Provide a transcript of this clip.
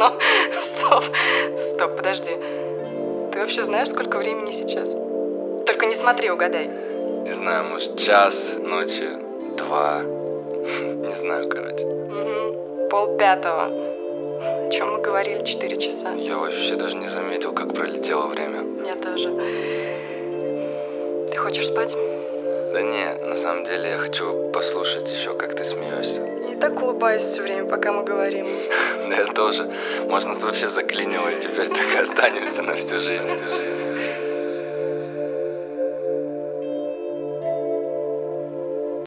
смешно. Стоп, подожди. Ты вообще знаешь, сколько времени сейчас? Только не смотри, угадай. Не знаю, может, час ночи, 2. Не знаю, короче. 4:30. О чем мы говорили 4 часа? Я вообще даже не заметил, как пролетело время. Я тоже. Ты хочешь спать? Да не, на самом деле я хочу послушать еще, как ты смеешься. Я так улыбаюсь все время, пока мы говорим. Да я тоже. Может, нас вообще заклинило, и теперь так и останемся на всю жизнь.